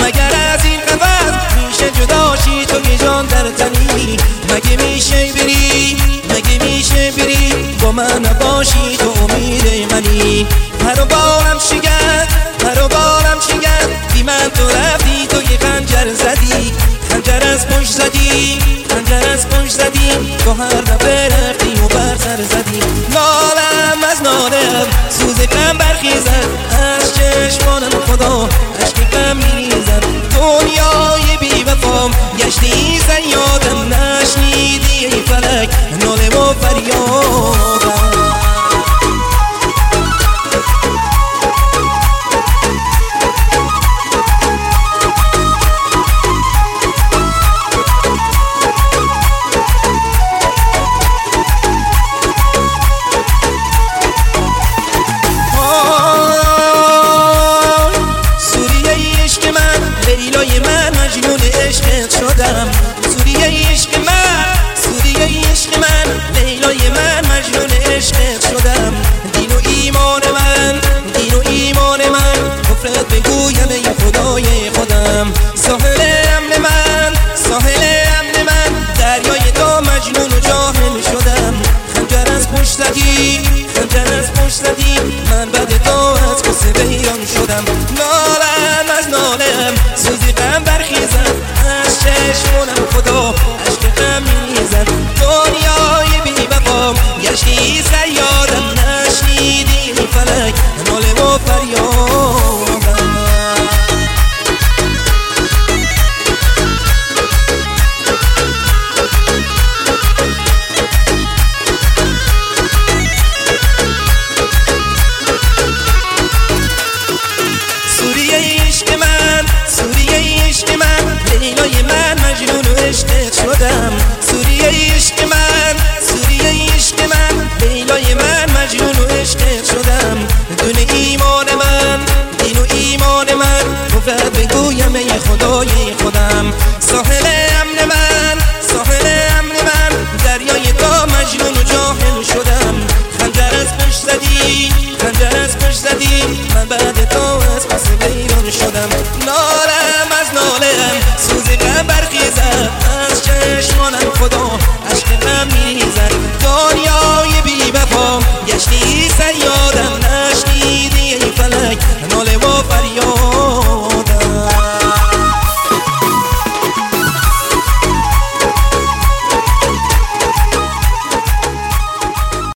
مگر از این قفس میشه جداشی تو که جان در تنی؟ مگه میشه بری، مگه میشه بری با من نباشی تو امید منی؟ پر و بالم شکست، پر و بالم شکست، بی من تو رفتی تو یه خنجر زدی، خنجر از پشت زدی، خنجر از پشت زدی، تو هر دفعه رفتی و بر سر زدی. نالم از نالم سوز غم برخیزد از چشمانم خدا عشق غم میریزد. دنیای بی وفام گشتی زیادم نشنیدی ای فلک ناله و فریادم. لیلای من مجنون عشقت شدم، سوریه عشق من، سوریه عشق من، لیلای من مجنون عشقت شدم. دین و ایمان من، دین و ایمان من، کفرت بگویم ای خدای خودم. ساحل امن من، ساحل امن من، دریای تو مجنون و جاهل شدم. خنجر از پشت زدی، خنجر از پشت زدی، من بعد تو از قصه ویران شدم. نالم از نالم سوزی غم برخیزد از چشمانم خدا عشق غم میریزد. دنیای بی وفام گشتی زیادم نشنیدی فلک ناله و فریادم. سوریه عشق من، سوریه عشق من، لیلای من مجنون و عشقت شدم. سوریه عشق من، سوریه عشق من، لیلای من مجنون و عشقت شدم. دون ایمان من، دین و ایمان من، کفرت بگویم ای خدای خودم. ساحل امن من، ساحل امن من، دریای تو مجنون و جاهل شدم. خنجر از پشت زدی، خنجر از پشت زدی، من بعد تو از پس ویران شدم. نالم از نالم سوز غم برخیزد از چشمانم خدا عشق غم میریزد.